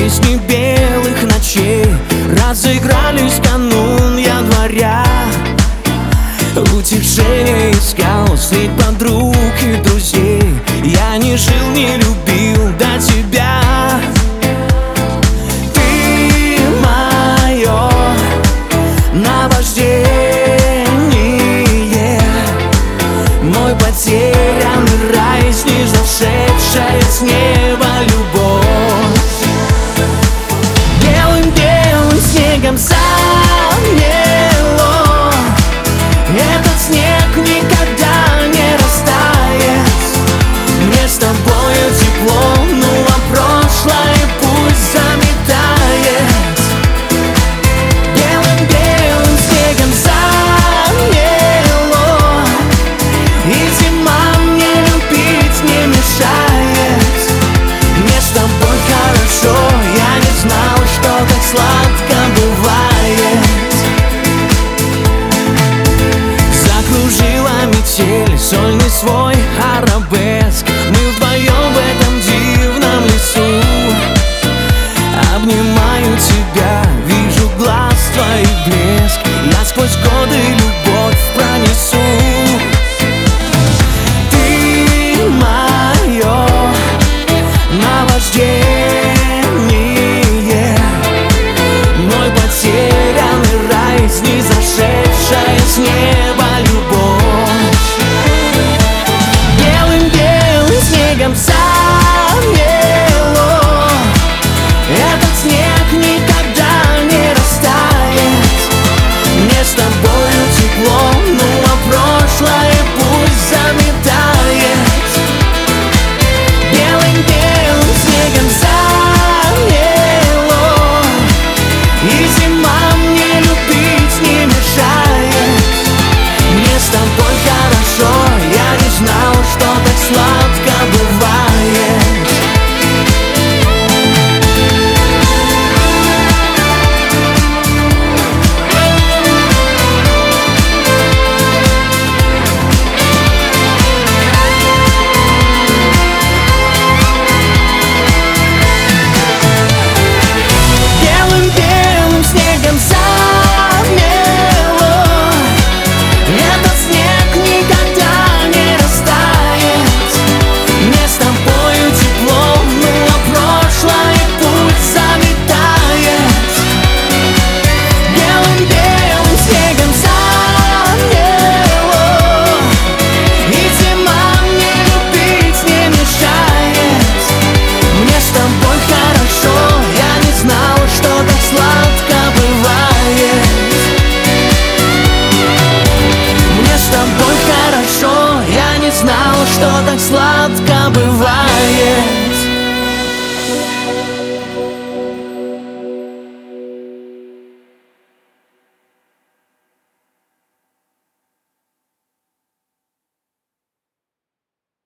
Песни белых ночей разыгрались в канун января. Утешение искал среди подруг и друзей. Я не жил, не любил до тебя. Ты мое наваждение, мой потерянный рай, снизошедшая с неба любовь. Белым-белым снегом замело, этот снег никогда не растает. Мне с тобою тепло, ну а прошлое пусть заметает. Белым-белым снегом замело, и зима мне любить не мешает. Мне с тобой хорошо, я не знал, что так сладко бывает. Закружила метель, сольный свой арабеск. Мы вдвоем в этом дивном лесу. Обнимаю тебя, вижу глаз твоих блеск. Я сквозь годы любовь пронесу. Ты мое наваждение, мой потерянный рай, снизошедшая с неба любовь. Белым-белым снегом замело, этот снег никогда не растает. Мне с тобою тепло, ну а прошлое пусть заметает. Белым-белым снегом замело, и зима мне любить не мешает. Мне с тобой хорошо, я не знал, что так сладко бывает. Белым-белым снегом замело, этот снег никогда не растает. Мне с тобою тепло, ну а прошлое пусть заметает. Белым-белым снегом замело, и зима мне любить не мешает. Мне с тобой хорошо, я не знал, что так сладко бывает. Мне с тобой хорошо, я не знал, что так сладко бывает.